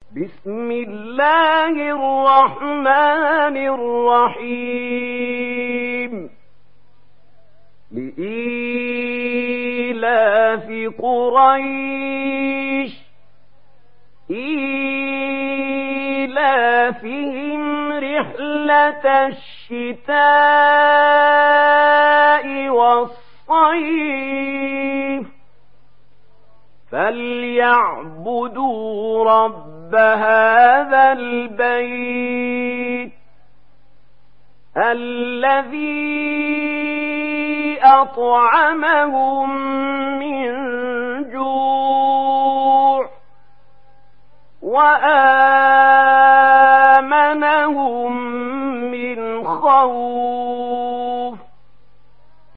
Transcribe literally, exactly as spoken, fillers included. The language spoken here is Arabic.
بسم الله الرحمن الرحيم لإيلاف قريش إيلافهم رحلة الشتاء والصيف فليعبدوا رب هذا البيت الذي أطعمهم من جوع وآمنهم